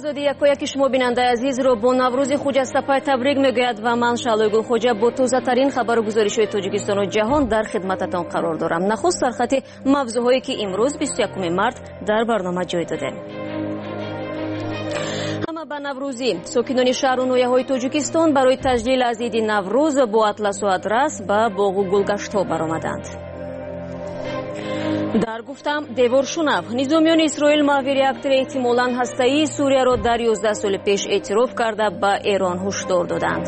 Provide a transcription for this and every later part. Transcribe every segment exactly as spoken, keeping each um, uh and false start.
آزادی یکایک شما بیننده عزیز رو با نوروز خجسته تبریک میگوید و من شعلوی گلخوجه با تازه ترین خبر و گزارش‌های تاجیکستان و جهان در خدمتتان قرار دارم. نخست در خط موضوعاتی که امروز بیست و یکم مارس در برنامه جای دادیم. همه به نوروزی ساکنان شهر و نویه‌های تاجیکستان برای تجلیل از عید نوروز با اطلس و ادرس به باغ و گلگشت‌ها برآمدند. در گفتم دیوار شنو نظامیان اسرائیل محور ریاکتور احتمالاً هسته‌ای سوریه را در یازده سال پیش اعتراف کرده به ایران هشدار دادند.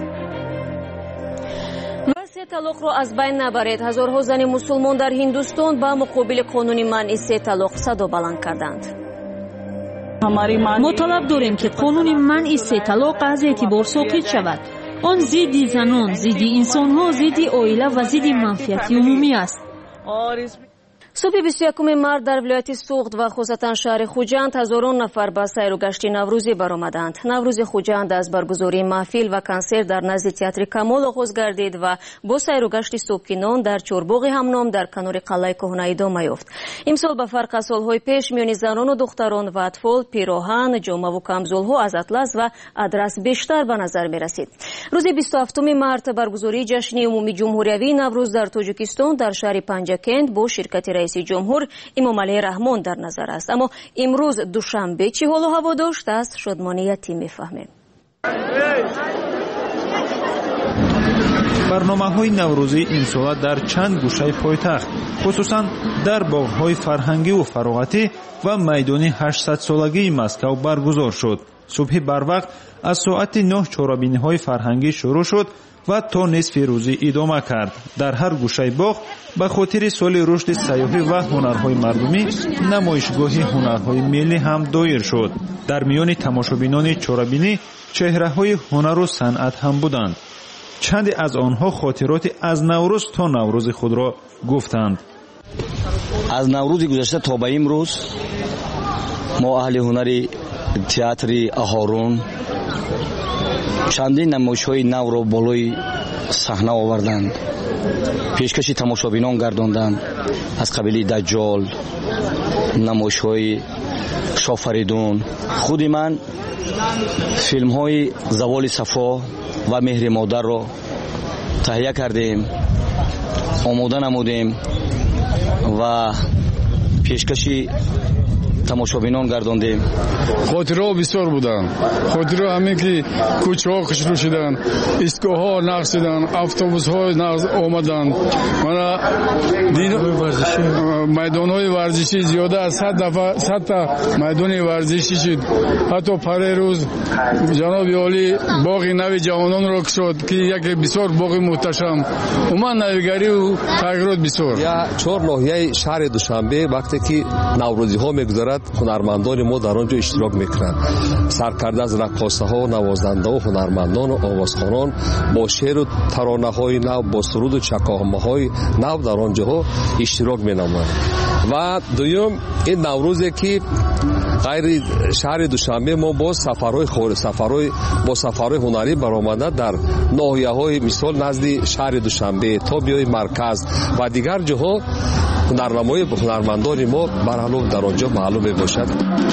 سه طلاق را از بین نبرید. هزارها زن مسلمان در هندوستان به مقابل قانون منع سه طلاق صدا بلند کردند. ما طلب داریم که قانون منع سه طلاق از اعتبار ساقط شود. آن ضد زنان، ضد انسان‌ها، ضد عائله و ضد منفعت عمومی است. صبح بیست و یکم مارس در ولایت سوخت و خصوصا شهر خوجند هزاران نفر به سیر و گشت نوروزی برآمدند. نوروز خوجند از برگزاری محفل و کنسرت در نزد تئاتر کمال آغاز گردید و با سیر و گشت ساکنان در چهارباغ همنام در کنار قلعه کهنه ادامه یافت. امسال به فرق از سالهای پیش میان زنان و دختران و اطفال پیراهن، جامه و کمزولها از اطلس و ادرس بیشتر به نظر می رسید. روز بیست و هفتم مارس برگزاری جشن عمومی جمهوری نوروز در تاجیکستان در شهر پنجکند با شرکت رئیس جمهور امام علی رحمان در نظر است. اما امروز دوشنبه چه حال و هوا داشته است؟ شادمانی یتیم میفهمیم. برنامه‌های نوروزی امسال در چند گوشه پایتخت خصوصا در باغ‌های فرهنگی و فراغتی و میدان هشتصد سالگی مسکو برگزار شد. صبح بروقت از ساعت نه چهاربینی‌های فرهنگی شروع شد و تا نصف روزی ادامه کرد. در هر گوشه باغ به خاطر سال رشد سیاحی و هنرهای مردمی نمایشگاه هنرهای ملی هم دایر شد. در میان تماشابینان چهاربینی چهره‌های هنر و صنعت هم بودند. چند از آنها خاطرات از نوروز تا نوروز خود را گفتند. از نوروز گذشته تا به امروز ما اهل هنر تئاتر اهارون چندین نمایش‌های نو را بالای صحنه آوردند. پیشکش تماشابینان گرداندند. از قبیل دجال، نمایش‌های شافریدون. خود من فیلم‌های زوال صفا و مهر مادر را تهیه کردیم، آماده نمودیم و پیشکشی تماشابینان گرداندیم. خاطرها بسیار بودند. خاطرها همین که کوچه ها خشلو شدند، ایستگاه ها نقض شدند، اتوبوس ها نقض آمدند. من میدان های ورزشی زیاده از صد دفعه صد تا میدان ورزشی شد. حتی پره روز جناب عالی باغ نو جوانان را شد که یک بسیار باغ محتشم. عموما نویگری و تغییرات بسیار. یا چهار ناحیه شهر دوشنبه وقتی که نوروزی ها میگذرد هنرمندان ما در آنجا اشتراک میکنند. سرکرده از رقاصه ها، نوازنده ها، هنرمندان و آوازخوانان با شعر و ترانه های نو، با سرود و چکامه های نو در آنجا ها اشتراک مینمایند. و دوم این نوروزی که غیر شهر دوشنبه ما با سفرهای خور سفرهای با سفرهای هنری برآمده در ناحیه های مثال نزد شهر دوشنبه تا بیای مرکز و دیگر جاها هنرنمای هنرمندان ما برحال در آنجا معلوم باشد.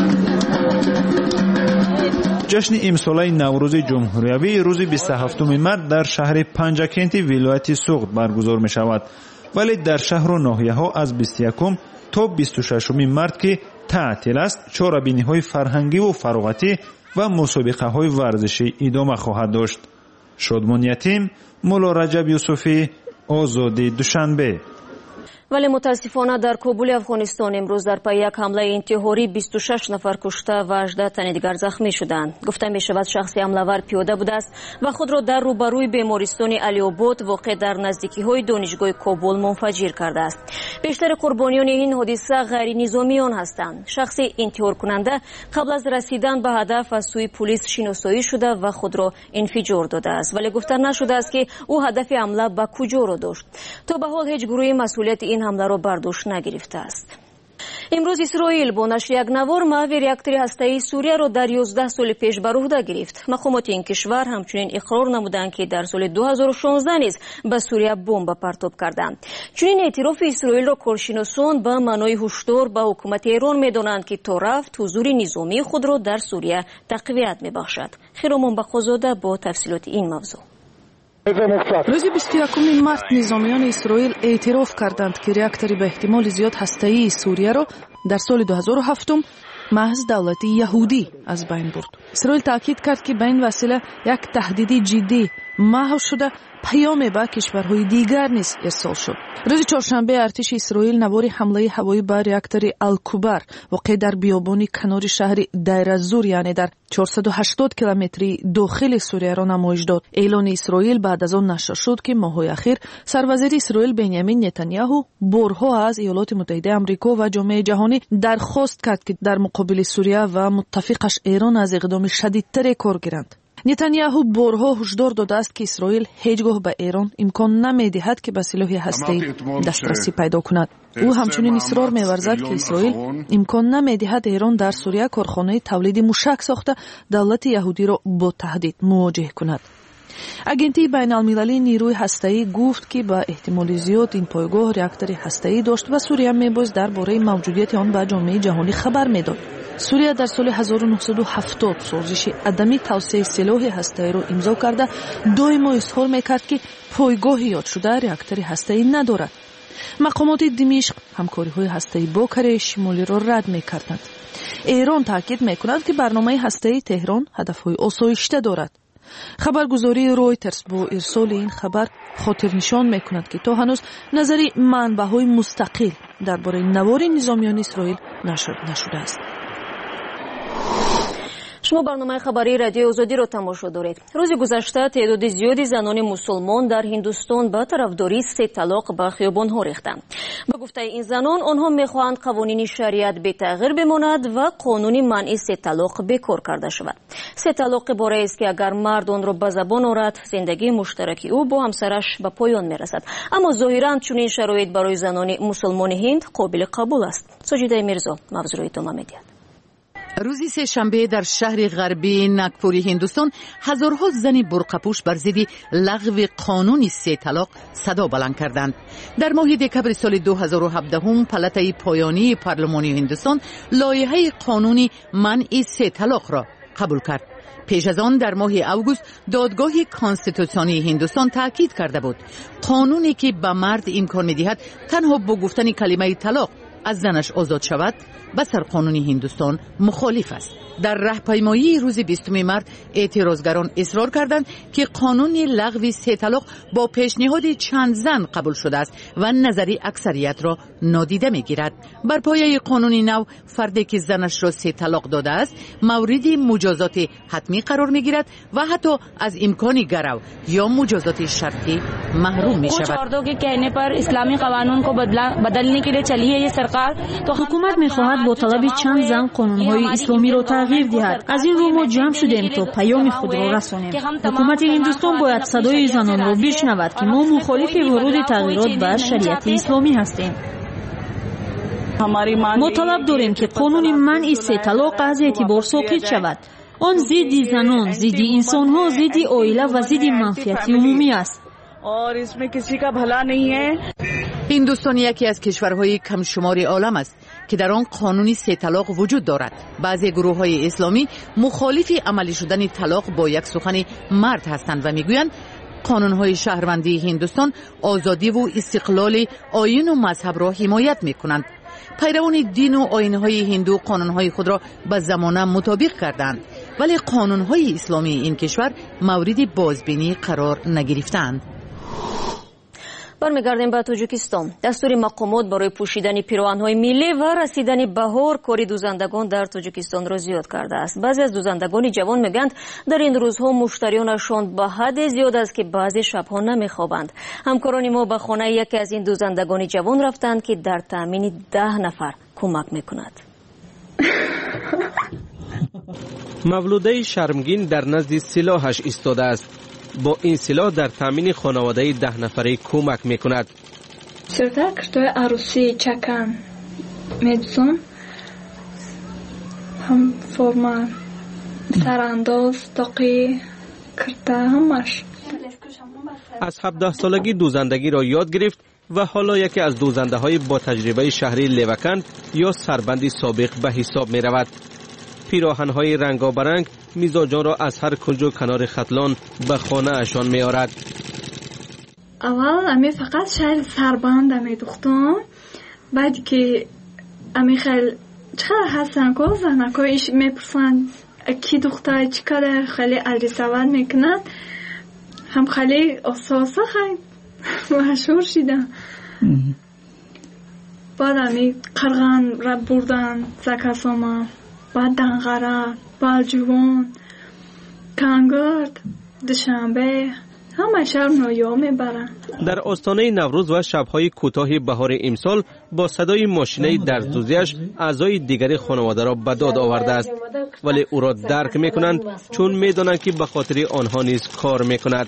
جشن امساله نوروز جمهوری روز بیست و هفتم مارس در شهر پنجکند ولایت سوخت برگزار می شود، ولی در شهر و ناحیه ها از بیست و یکم تا بیست و ششم مارس که تعطیل است چهاربینی های فرهنگی و فراغتی و مسابقه های ورزشی ادامه خواهد داشت. شادمان یتیم، مولا رجب یوسفی، آزادی دوشنبه. ولی متاسفانه در کابل افغانستان امروز در پی یک حمله انتحاری بیست و شش نفر کشته و هجده تن دیگر زخمی شدند. گفته می شود شخص حمله‌ور پیاده بوده است و خود را در روبروی بیمارستان علی‌آباد واقع در نزدیکی های دانشگاه کابل منفجر کرده است. بیشتر قربانیان این حادثه غیر نظامیان هستند. شخص انتحار کننده قبل از رسیدن به هدف از سوی پلیس شناسایی شده و خود را انفجار داده است، ولی گفته نشده است که او هدف حمله به کجا را داشت. تا به حال هیچ گروهی مسئولیت این حمله را برداشت نگرفته است. امروز اسرائیل با نشر یک نوار محو реактори هسته‌ای سوریه را در یازده سال پیش بر عهده گرفت. مقامات این کشور همچنین اقرار نمودند که در سال دو هزار و شانزده نیز به سوریه بمب پرتاب کردند. چنین اعتراف اسرائیل را کارشناسان به معنای هشدار به حکومت ایران می‌دانند که تا رفت حضور نظامی خود را در سوریه تقویت می‌بخشد. خیرمان بخشزاده با تفصیلات این موضوع. روز بیست و یکم مارس نظامیان اسرائیل اعتراف کردند که реактори به احتمال زیاد هسته‌ای سوریه را در سال دو هزار و هفت محض دولت یهودی از بین برد. اسرائیل تاکید کرد که به این وسیله یک تهدید جدی محو شده پیام به کشورهای دیگر نیز ارسال شد. روز چهارشنبه ارتش اسرائیل نوار حمله هوایی به реактори الکوبر واقع در بیابانی کنار شهر دیر الزور یعنی در چهارصد و هشتاد کیلومتری داخل سوریه را نمایش داد. اعلان اسرائیل بعد از آن نشر شد که ماه‌های اخیر سروزیر اسرائیل بنیامین نتانیاهو بارها از ایالات متحده آمریکا و جامعه جهانی درخواست کرد که در مقابل سوریه و متفقش ایران از اقدام شدیدتر کار گیرند. نتانیاهو بارها هشدار داده است که اسرائیل هیچگاه به ایران امکان نمی‌دهد که به سلاح هسته‌ای دسترسی پیدا کند. او همچنین اصرار می‌ورزد که اسرائیل امکان نمی‌دهد ایران در سوریه کارخانه تولید موشک ساخته دولت یهودی را با تهدید مواجه کند. اگنتی بین‌المللی نیروی هسته‌ای گفت که با احتمال زیاد این پایگاه реактори هسته‌ای داشت و سوریه می‌باید درباره موجودیت آن به جامعه جهانی خبر می‌داد. سوریه در سال هزار و نهصد و هفتاد سازش عدمی توسعه سلاح هسته‌ای را امضا کرده دائما اظهار می‌کرد که پایگاه یاد شده реактори هسته‌ای ندارد. مقامات دمشق همکاری‌های هسته‌ای با کره شمالی را رد می‌کردند. ایران تاکید می‌کند که برنامه هسته‌ای تهران هدف‌های آسایشته دارد. خبرگزاری رویترز با ارسال این خبر خاطر نشان می‌کند که تا هنوز نظری منبع‌های مستقل درباره نوار نظامیان اسرائیل نشر نشده است. شما برنامه خبری رادیو آزادی را تماشا دارید. روز گذشته تعداد زیادی زنان مسلمان در هندوستان به طرفداری سه طلاق به خیابان‌ها ریختند. به گفته این زنان آنها می‌خواهند قوانین شریعت بی تغییر بماند و قانون منع سه طلاق بکار کرده شود. سه طلاق عبارت است که اگر مرد آن را به زبان آورد زندگی مشترک او با همسرش به پایان می‌رسد. اما ظاهراً چنین شرایط برای زنان مسلمان هند قابل قبول است. ساجده میرزا موضوع را ادامه می‌دهد. روزی سه شنبه در شهر غربی ناگپوری هندوستان هزارها زن برقع‌پوش بر ضد لغو قانون سه طلاق صدا بلند کردند. در ماه دکمبر سال دو هزار و هفده پلته پایانی پارلمانی هندوستان لایحه قانونی منع سه طلاق را قبول کرد. پیش از آن در ماه اوگوست دادگاه کانستیتوسیونی هندوستان تاکید کرده بود قانونی که به مرد امکان می‌دهد تنها با گفتن کلمه طلاق از زنش آزاد شود به سرقانون هندوستان مخالف است. در راهپیمایی روز بیستم مارس اعتراضگران اصرار کردند که قانون لغو سه طلاق با پیشنهاد چند زن قبول شده است و نظری اکثریت را نادیده میگیرد. بر پایه قانون نو فردی که زنش را سه طلاق داده است مورد مجازات حتمی قرار میگیرد و حتی از امکان گرو یا مجازات شرطی محروم می شود. حکومت میخواهد با طلب چند زن قانونهای اسلامی را تغییر دهد. از این رو ما جمع شدیم تا پیام خود را رسانیم. حکومت هندوستان باید صدای زنان را بشنود که ما مخالف ورود تغییرات به شریعت اسلامی هستیم. ما طلب داریم که قانون منع سه طلاق از اعتبار ساقط شود. آن ضد زنان، ضد انسان‌ها، ضد عائله و ضد منفعت عمومی است. और इसमें किसी का भला नहीं है. هندوستان یکی از کشورهای کم شمار عالم است که در آن قانون سه طلاق وجود دارد. بعضی گروه‌های اسلامی مخالف عملی شدن طلاق با یک سخن مرد هستند و میگویند قانون‌های شهروندی هندوستان آزادی و استقلال آیین و مذهب را حمایت می‌کنند. پیروان دین و آیین‌های هندو قانون‌های خود را به زمانه مطابق کردند، ولی قانون‌های اسلامی این کشور مورد بازبینی قرار نگرفتند. برمیگردیم به تاجیکستان. دستور مقامات برای پوشیدن پیراهن‌های ملی و رسیدن بهار کاری دوزندگان در تاجیکستان را زیاد کرده است. بعضی از دوزندگان جوان میگویند در این روزها مشتریانشان به حد زیاد است که بعضی شبها نمیخوابند. همکاران ما به خانه یکی از این دوزندگان جوان رفتند که در تامین ده نفر کمک میکند. مولوده شرمگین در نزد سلاحش ایستاده است. با این سلاح در تامین خانواده ده نفره کمک میکند. سرده کشتای عروسی چکن медицин, هم فرما سرانداز، تاقی، کرتا همش. از هفده سالگی دوزندگی را یاد گرفت و حالا یکی از دوزنده های با تجربه شهری لیوکند یا سربندی سابق به حساب می رود. پیراهن های رنگابرنگ میزاجان را از هر کنج و کنار ختلان به خانه اشان می آرد. اول امی فقط شهر سربند امی دختم، بعد که امی خیلی چقدر هستن که زنکا ایش می پرسند کی دختر چقدر خیلی علی سواد میکنند، هم خیلی اساسا خیلی مشهور شدن. بعد امی قرغن را بردن زکاسوما، بعد دنغره، بالجوان، کنگرد، دشنبه، همه شب نویا میبرن. در آستانه نوروز و شبهای کوتاه بهار امسال با صدای ماشینه درزدوزیش اعضای دیگری خانواده را به داد آورده است، ولی او را درک میکنند چون میدانند که به خاطر آنها نیز کار میکند.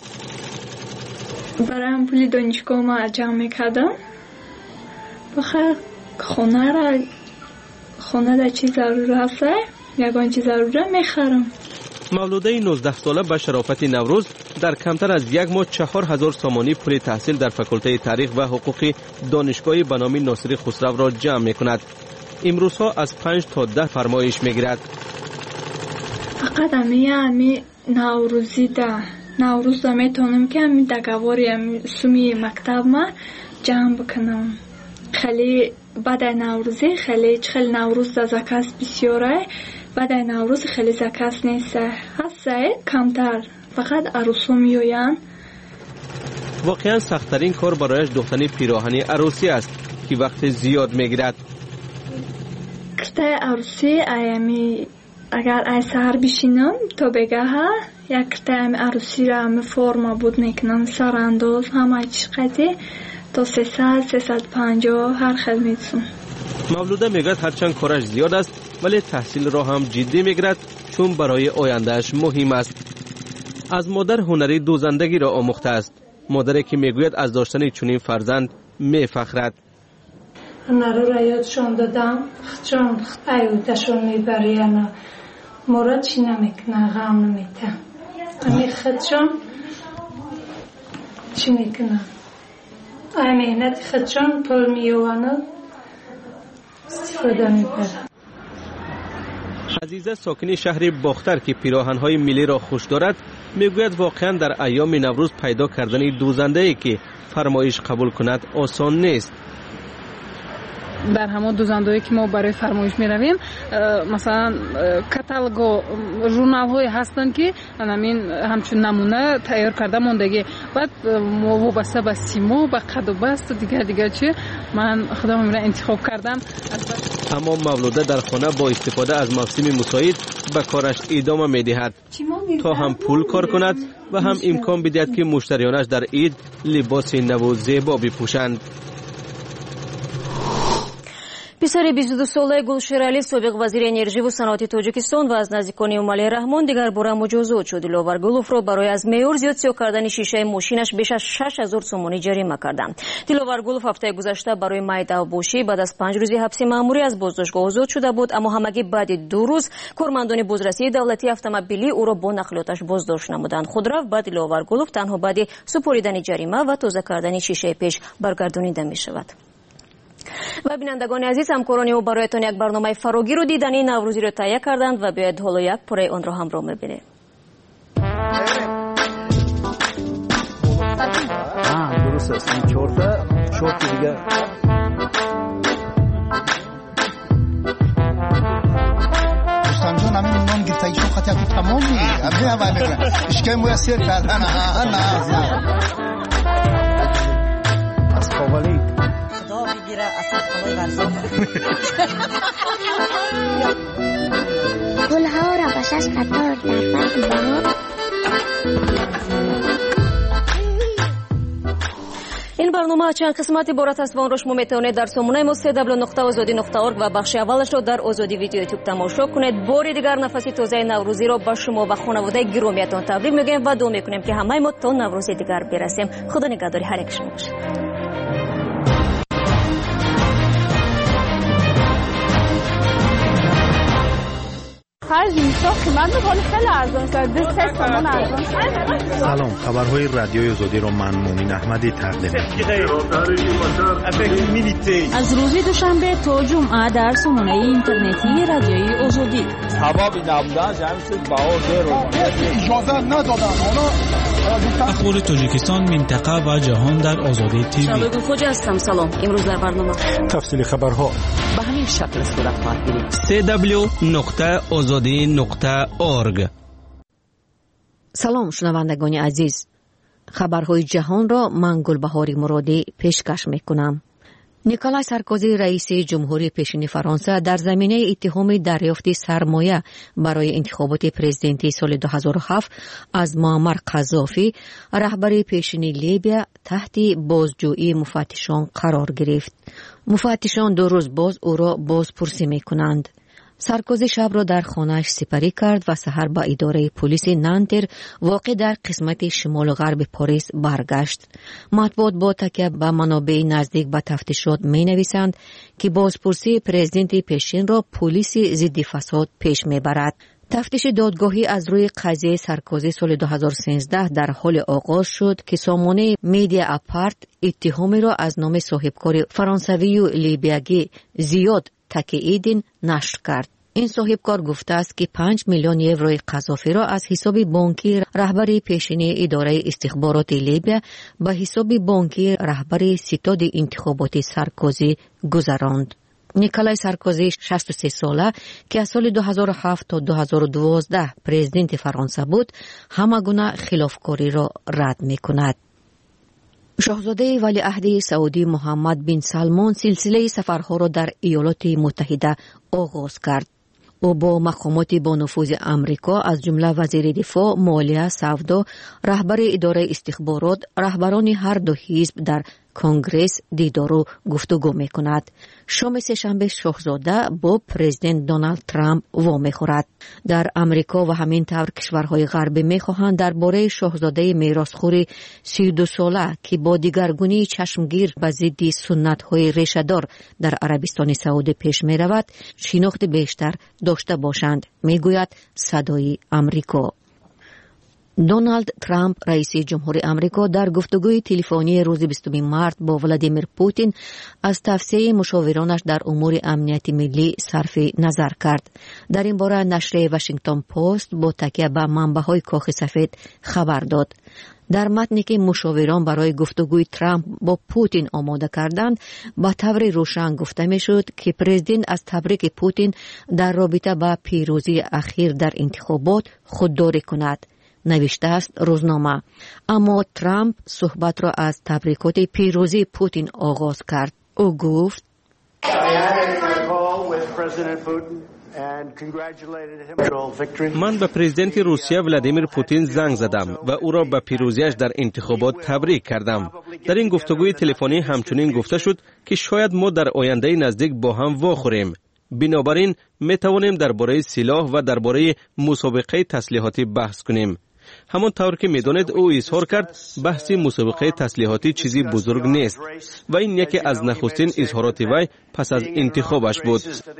برای پول دانشگاه ما جمع میکردم، بخیر خونه را خونه را چی ضرور هسته یکان چی ضروره میخرم. مولوده نوزده ساله به شرافت نوروز در کمتر از یک ماه چهار هزار سامانی پول تحصیل در فاکولته تاریخ و حقوق دانشگاه به نام ناصر خسرو را جمع میکند. امروزها از پنج تا ده فرمایش میگیرد. فقط امی امی نوروزی ده نوروز دا میتونم که امی دگواری سومی مکتب ما جمع بکنم. خیلی بعد نوروزی خیلی خیلی نوروز دا زکاس بسیاره، بعد نوروز خیلی زکاس نیست، هسته کمتر، فقط عروسو میوین. واقعا سخت‌ترین کار برایش دوختن پیراهن عروسی است که وقت زیاد میگیرد. کرته عروسی ایمی اگر ای سهر بشینم تا بگه ها یک کرته ایمی عروسی را همه فرما بود میکنم، سرانداز همه چقدی تا سیصد سیصد و پنجاه هر خدمتشون. مولوده میگوید هرچند کارش زیاد است ولی تحصیل را هم جدی میگیرد چون برای آیندهش مهم است. از مادر هنری دوزندگی را آموخته است. مادری که میگوید از داشتن چنین فرزند میفخرد. هنر را یادشان دادم، چون ایودشون میبری انا مراد چی نمیکنه، غم نمیته. امی خودشون چی میکنه؟ ای مهنت خودشون پول میوانه استفاده میبره. عزیزه ساکن شهر باختر که پیراهن‌های ملی را خوش دارد میگوید واقعا در ایام نوروز پیدا کردن دوزنده‌ای که فرمایش قبول کند آسان نیست. در همون دوزنده‌ای که ما برای فرمایش می‌رویم مثلا کاتالوگ و ژورنال‌های هستن که همین همچون نمونه تیار کرده موندگی، بعد ما وابسته به سیمو به قد و بست دیگه دیگه چی من خودم را انتخاب کردم. اما مولوده در خانه با استفاده از موسم مساعد به کارش ادامه می‌دهد تا هم پول کار کند و هم امکان بدهد که مشتریانش در عید لباس نو و زیبا بپوشند. پسر بیست و دو ساله گلشیر سابق وزیر انرژی و صنعت تاجیکستان و از نزدیکان امالی رحمان دیگر بار مجازات شد. دلوار گلوف را برای از معیار زیاد سیاه کردن شیشه ماشینش بیش از شش هزار سومانی جریمه کردند. دلوار گلوف هفته گذشته برای مایده باشی بعد از پنج روزی حبس مأموری از بازداشتگاه آزاد شده بود، اما همگی بعد دو روز کارمندان بازرسی دولتی اتومبیلی او را با نقلیاتش بازداشت نمودند. خودرو بعد دلوار گلوف تنها بعد سپردن جریمه و تازه کردن شیشه پیش برگردانیده می شود. و بینندگان عزیز، همکاران او برایتان یک برنامه فراگیر و دیدنی نوروزی را تهیه کردند و بیاید حالا یک پاره آن را همراه می‌بینید. آه درست است. این چورتا چورت دیگه دوستان جان همین نام گرفته ایشون خطی تو تمامی همین اول میکنه اشکای میسر کردن نه نه از قوالی خدا بگیره اصلا خدای ورزان گلها را باشش قطار در فرق بهار. این برنامه چند قسمت عبارت است و آن را شما میتوانید در سامانه ما سه دبلیو نقطه آزادی نقطه اورگ و بخش اولش را در آزادی ویدیو یوتیوب تماشا کنید. بار دیگر نفسی تازه نوروزی را به شما و خانواده گرامیتان تبریک میگیم و دعا میکنیم که همه ما تا نوروز دیگر برسیم. خدا نگهداری هر یک شما باشد. خرج میشه قیمت ولی خیلی ارزان است. سه تومان ارزان. سلام، خبرهای رادیوی آزادی رو من مومن احمدی تقدیم می‌کنم. از روز دوشنبه تا جمعه در سامانه اینترنتی رادیوی آزادی. سبب نبودن جمعیت باور اجازه ندادن. اخبار تاجیکستان، منطقه و جهان در آزادی تیوی. شباب خوش هستم. سلام. امروز در برنامه تفصیل خبرها به همین شکل صورت خواهد گرفت. سی دبلیو نقطه آزادی نقطه اورگ. سلام شنوندگان عزیز. خبرهای جهان را من گلبهاری مرادی پیشکش میکنم. نیکولای سارکوزی رئیس جمهوری پیشین فرانسه در زمینه اتهام دریافت سرمایه برای انتخابات پرزیدنتی سال دو هزار و هفت از معمر قذافی رهبر پیشین لیبیا تحت بازجویی مفتشان قرار گرفت. مفتشان دو روز باز او را بازپرسی میکنند. سارکوزی شب را در خانه‌اش سپری کرد و سحر با اداره پلیس نانتر واقع در قسمت شمال غرب پاریس برگشت. مطبوعات با تکیه به منابع نزدیک به تفتیشات می نویسند که بازپرسی پرزیدنت پیشین را پلیس ضد فساد پیش می برد. تفتیش دادگاهی از روی قضیه سارکوزی سال دو هزار و سیزده در حال آغاز شد که سامانه میدیا اپارت اتهامی را از نام صاحبکار فرانسوی و لیبیایی زیاد تکییدین نشر کرد. این صاحبکار گفته است که پنج میلیون یورو قذافی را از حساب بانکی رهبر پیشین اداره استخبارات لیبیا به حساب بانکی رهبر ستاد انتخابات سارکوزی گذراند. نیکولای سارکوزی شصت و سه ساله که از سال دو هزار و هفت تا دو هزار و دوازده پرزیدنت فرانسه بود، همه گونه خلافکاری را رد می‌کند. شاهزاده ولیعهد سعودی محمد بن سلمان سلسله سفرها را در ایالات متحده آغاز کرد. او با مقامات با نفوذ امریکا از جمله وزیر دفاع، مالیه، سودا، رهبر اداره استخبارات، رهبران هر دو حزب در کنگرس دیدار و گفتگو می‌کند. شام سه‌شنبه شاهزاده با پرزیدنت دونالد ترامپ وامی خورد. در امریکا و همین طور کشورهای غربی می‌خواهند درباره شاهزاده میراثخوار سی و دو ساله که با دیگرگونی چشمگیر به ضد سنت‌های ریشه‌دار در عربستان سعودی پیش می‌رود شناخت بیشتر داشته باشند، میگوید صدای امریکا. دونالد ترامپ رئیس جمهور امریکا در گفتگوی تلفنی روز بیستم مارس با ولادیمیر پوتین از توصیه مشاورانش در امور امنیت ملی صرف نظر کرد. در این باره نشریه واشنگتن پست با تکیه به منبع‌های کاخ سفید خبر داد. در متنی که مشاوران برای گفتگوی ترامپ با پوتین آماده کردند، با طور روشن گفته میشد که پرزیدنت از تبریک پوتین در رابطه با پیروزی اخیر در انتخابات خودداری کند. نوشته است روزنامه. اما ترامپ صحبت را از تبریکات پیروزی پوتین آغاز کرد. او گفت من به پرزیدنت روسیه ولادیمیر پوتین زنگ زدم و او را به پیروزیش در انتخابات تبریک کردم. در این گفتگوی تلفنی همچنین گفته شد که شاید ما در آینده نزدیک با هم واخوریم. بنابراین می توانیم درباره سلاح و درباره مسابقه تسلیحاتی بحث کنیم. همون طور که میدونید او اظهار کرد بحث مسابقه تسلیحاتی چیزی بزرگ نیست و این یکی از نخستین اظهارات وی پس از انتخابش بود.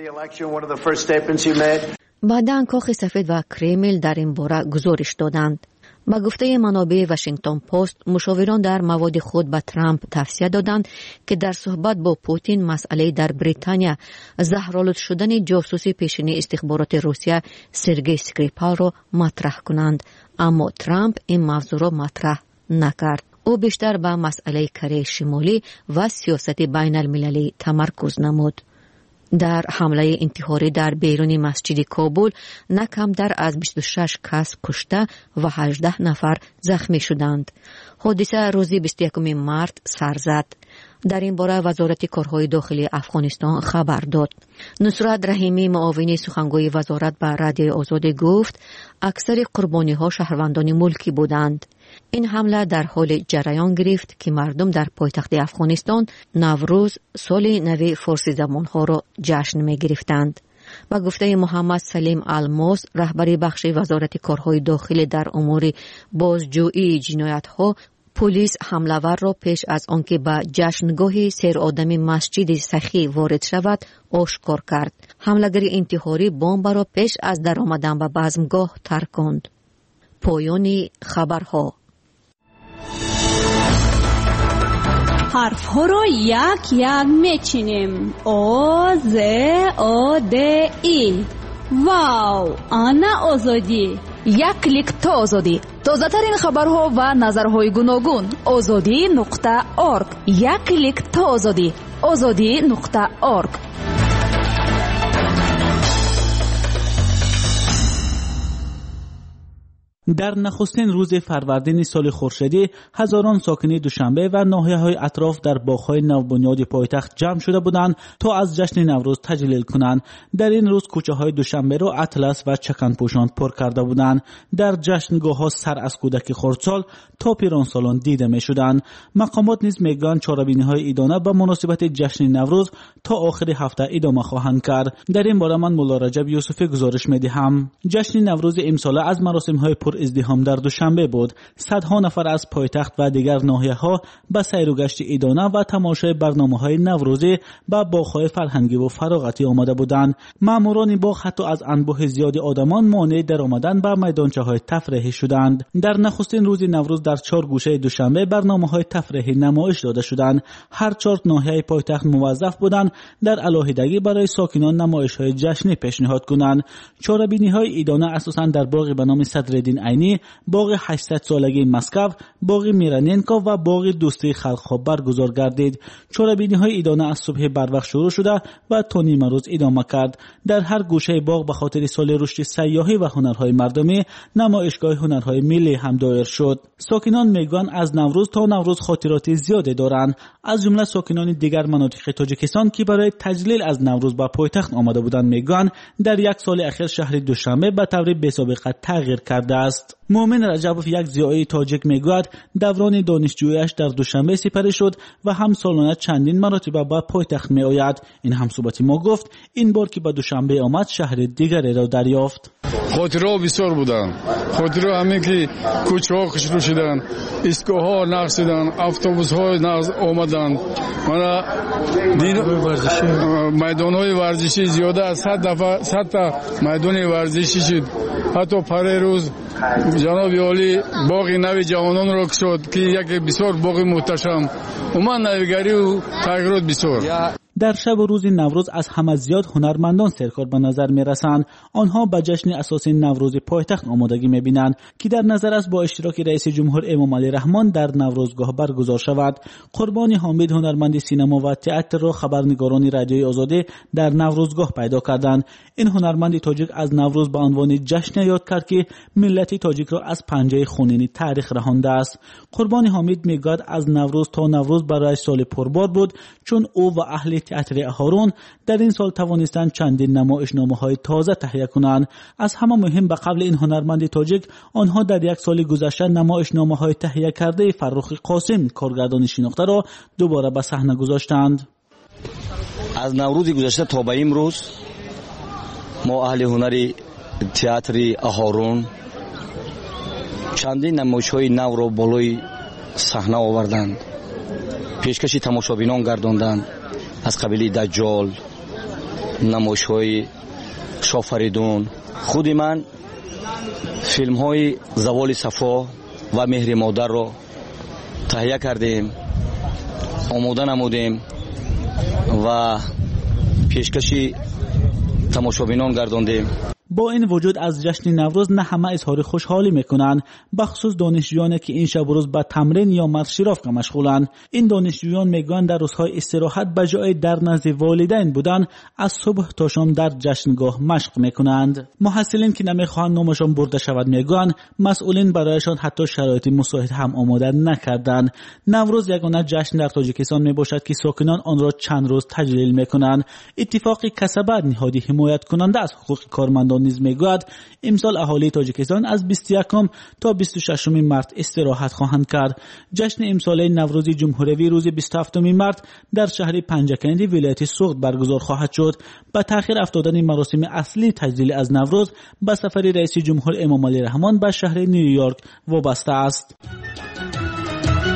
بعداً کاخ سفید و کرمل در این باره گزارش دادند. با گفته منابع واشنگتن پست، مشاوران در مواد خود به ترامپ توصیه دادند که در صحبت با پوتین مسئله در بریتانیا زهرآلود شدن جاسوس پیشین استخبارات روسیه سرگئی اسکریپال را مطرح کنند، اما ترامپ این موضوع را مطرح نکرد. او بیشتر به مسئله کره شمالی و سیاست بین المللی تمرکز نمود. در حمله انتحاری در بیرون مسجد کابل نه کمتر از بیست و شش کس کشته و هجده نفر زخمی شدند. حادثه روز بیست و یکم مارس سر زد. در این باره وزارت کارهای داخلی افغانستان خبر داد. نصرت رحیمی معاون سخنگوی وزارت به رادیوی آزادی گفت اکثر قربانی ها شهروندان ملکی بودند. این حمله در حال جریان گرفت که مردم در پایتخت افغانستان نوروز سال نو فارسی زبان ها را جشن می گرفتند. با گفته محمد سلیم الماس رهبر بخش وزارت کارهای داخلی در امور بازجویی جنایت ها، پلیس حمله‌ور را پیش از آنکه به جشنگاه سیرآدمی مسجد سخی وارد شود آشکار کرد. حمله‌گر انتحاری بمب را پیش از درآمدن به بزمگاه ترکاند. پایان خبرها. حرفها را یک یک میچینیم. آ ز آ د ای. واو، آنا آزادی. یک کلیک تا آزادی. تازه ترین خبرها و نظرهای گوناگون. آزادی نقطه ارگ. یک کلیک تا آزادی. آزادی نقطه ارگ. در نخستین روز فروردین سال خورشیدی هزاران ساکن دوشنبه و ناحیه‌های اطراف در باغ‌های نوبنیاد پایتخت جمع شده بودند تا از جشن نوروز تجلیل کنند. در این روز کوچه‌های دوشنبه را اطلس و چکن‌پوشان پر کرده بودند. در جشنگاه‌ها سر از کودک خردسال تا پیرانسالان دیده می‌شدند. مقامات نیز میگویند چاره‌بینی‌های ایدانه به مناسبت جشن نوروز تا آخر هفته ادامه خواهند کرد. در این باره من مولا رجب یوسفی گزارش می‌دهم. جشن نوروز امسال از مراسم‌های پر ازدحام در دوشنبه بود. صدها نفر از پایتخت و دیگر ناحیه‌ها به سیر و گشت ایدانه و تماشای برنامه‌های نوروزی به باغ‌های فرهنگی و فراغتی آمده بودند. ماموران باغ حتی از انبوه زیاد آدمان مانع در آمدن به میدانچه‌های تفریحی شدند. در نخستین روز نوروز در چهار گوشه دوشنبه برنامه‌های تفریحی نمایش داده شدند. هر چهار ناحیه پایتخت موظف بودند در علاهیدگی برای ساکنان نمایش‌های جشنی پیشنهاد کنند. چاره‌بینی‌های ایدانه اساساً در باغی به نام صدرالدین عینی، باغ هشتصد سالگی مسکو، باغ میرانینکو و باغ دوستی خلق‌ها برگزار گردید. چاره‌بینی‌های ایدانه از صبح بروقت شروع شده و تا نیمه روز ادامه کرد. در هر گوشه باغ به خاطر سال رشد سیاحی و هنرهای مردمی نمایشگاه هنرهای ملی هم دایر شد. ساکنان میگویند از نوروز تا نوروز خاطرات زیادی دارند. از جمله ساکنان دیگر مناطق تاجیکستان که برای تجلیل از نوروز به پایتخت آمده بودند میگویند در یک سال اخیر شهر دوشنبه به طور بی‌سابقه تغییر کرده است. مومن رجبوف یک ضیاء تاجیک میگوید دوران دانشجوییش در دوشنبه سپری شد و هم سالانه چندین مرتبه به پایتخت می آید. این همصحبت ما گفت این بار که به دوشنبه آمد شهر دیگری را دریافت. خاطرها بسیار بودند. خاطرها همین که کوچه ها خشرو شدند، ایستگاه ها نقش شدند، اتوبوس ها نقش آمدند. من میدان های ورزشی زیاده از صد دفعه صد تا میدان ورزشی شد. حتی پره روز جناب عالی باغ نوی جوانان را شد که یک بسیار باغ محتشم. اومد نویگری و تغییرات بسیار. در شب و روز نوروز از همه زیاد هنرمندان سرکار به نظر می رسند. آنها به جشن اساسی نوروز پایتخت آمادگی می بینند که در نظر است با اشتراک رئیس جمهور امام علی رحمان در نوروزگاه برگزار شود. قربانی حامد هنرمند سینما و تئاتر را خبرنگاران رادیوی آزادی در نوروزگاه پیدا کردند. این هنرمند تاجیک از نوروز به عنوان جشن یاد کرد که ملت تاجیک را از پنجه خونین تاریخ رهانده است. قربانی حامد میگوید از نوروز تا نوروز برای سال پربار بود، چون او و اهل تئاتر اهارون در این سال توانستند چندین نمایشنامه‌های تازه تهیه کنند. از همه مهم به قبل این هنرمند تاجیک آنها در یک سال گذشته نمایشنامه‌های تهیه کرده فرخ قاسم کارگردان شناخته را دوباره به صحنه گذاشتند. از نوروز گذشته تا به امروز ما اهل هنر تئاتر اهارون چندین نمایش‌های نو را بالای صحنه آوردند. پیشکشی تماشابینان گرداندند. از قبیل دجال، نمایش‌های شافریدون. خود من فیلم‌های زوال صفا و مهر مادر را تهیه کردیم، آماده نمودیم و پیشکشی تماشابینان گرداندیم. با این وجود از جشن نوروز نه همه اظهار خوشحالی میکنند، بخصوص دانشجویانی که این شب و روز به تمرین یا مرشراف مشغولند. این دانشجویان میگویند در روزهای استراحت به جای در نزد والدین بودن از صبح تا شام در جشنگاه مشق میکنند. محصلین که نمیخواهند نامشان برده شود میگویند مسئولین برایشان حتی شرایط مساعد هم آماده نکردند. نوروز یگانه جشن در تاجیکستان میباشد که ساکنان آن را چند روز تجلیل میکنند. اتفاقی کسبت نهادی حمایت کننده از حقوق کارمندان نیز میگوید امسال اهالی تاجیکستان از بیست و یکم تا بیست و ششم مارس استراحت خواهند کرد. جشن امساله نوروز جمهوری روز بیست و هفتم مارس در شهر پنجکندی ولایت سوخت برگزار خواهد شد. با تأخیر افتادن مراسم اصلی تجلیل از نوروز به سفر رئیس جمهور امام علی رحمان به شهر نیویورک وابسته است.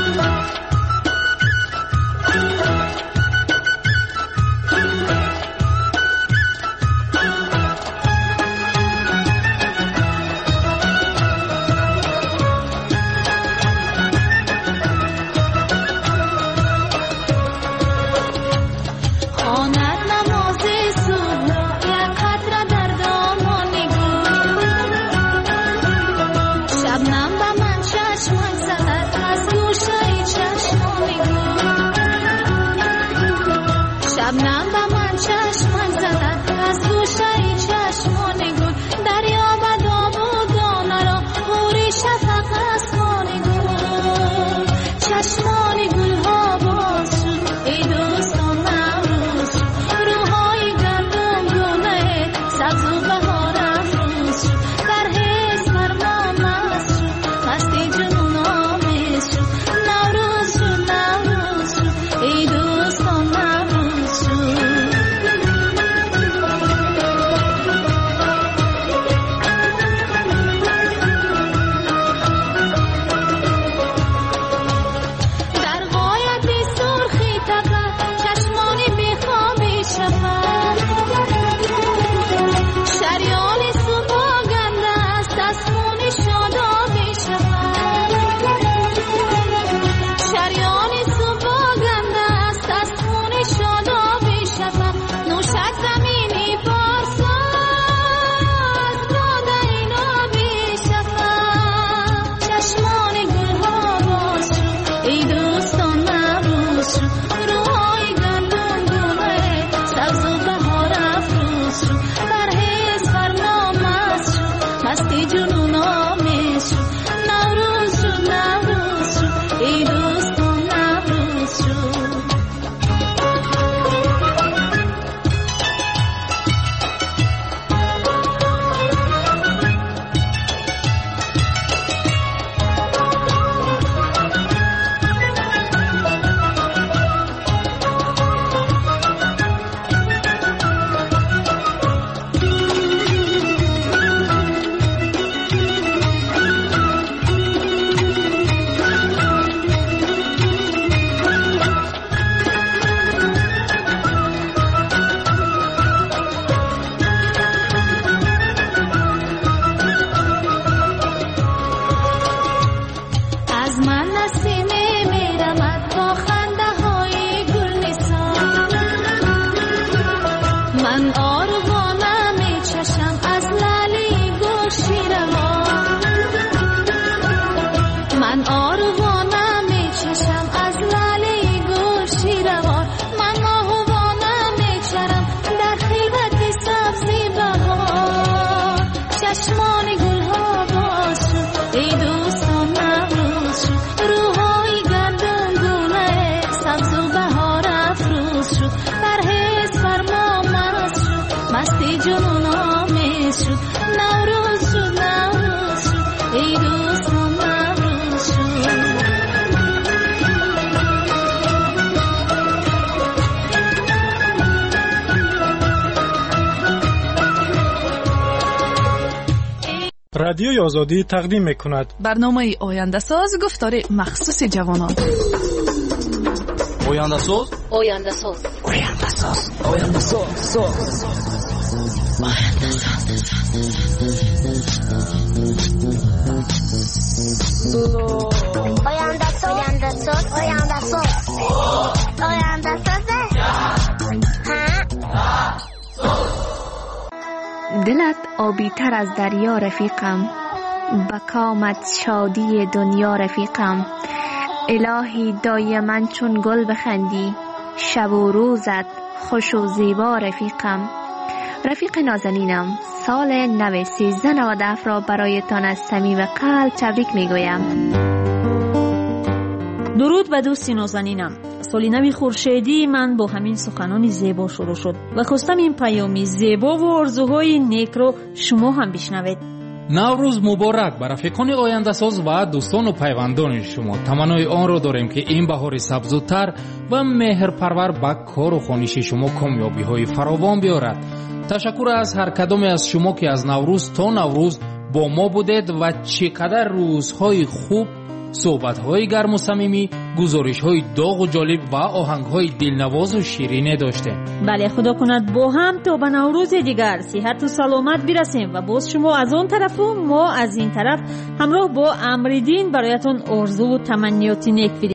رادیوی آزادی تقدیم میکند برنامه آینده ساز گفتار مخصوص جوانان. آینده ساز آینده ساز آینده ساز آینده ساز آینده ساز آینده ساز آینده ساز آینده ساز دلت آبی تر از دریا رفیقم، به کامت شادی دنیا رفیقم. الهی دایما چون گل بخندی، شب و روزت خوش و زیبا رفیقم. رفیق نازنینم، سال نو سیزده نود و هفت را برایتان از صمیم قلب تبریک میگویم. درود به دوست نازنینم. سال نو خورشیدی من با همین سخنان زیبا شروع شد و خواستم این پیامی زیبا و آرزوهای نیک رو شما هم بشنوید. نوروز مبارک به رفیقان آینده ساز و دوستان و پیوندان شما. تمنای آن را داریم که این بهار سبزتر و مهرپرور به کار و خوانش شما کامیابی های فراوان بیارد. تشکر از هر کدام از شما که از نوروز تا نوروز با ما بودید و چقدر روزهای خوب صحبت‌های گرم و صمیمی، گزارش‌های داغ و جالب و آهنگ‌های دلنواز و شیرینه داشتیم. بله، خدا کند با هم تا به نوروز دیگر صحت و سلامت برسیم و باز شما از اون طرف و ما از این طرف همراه با امردین برایتون آرزو و تمنیات نیک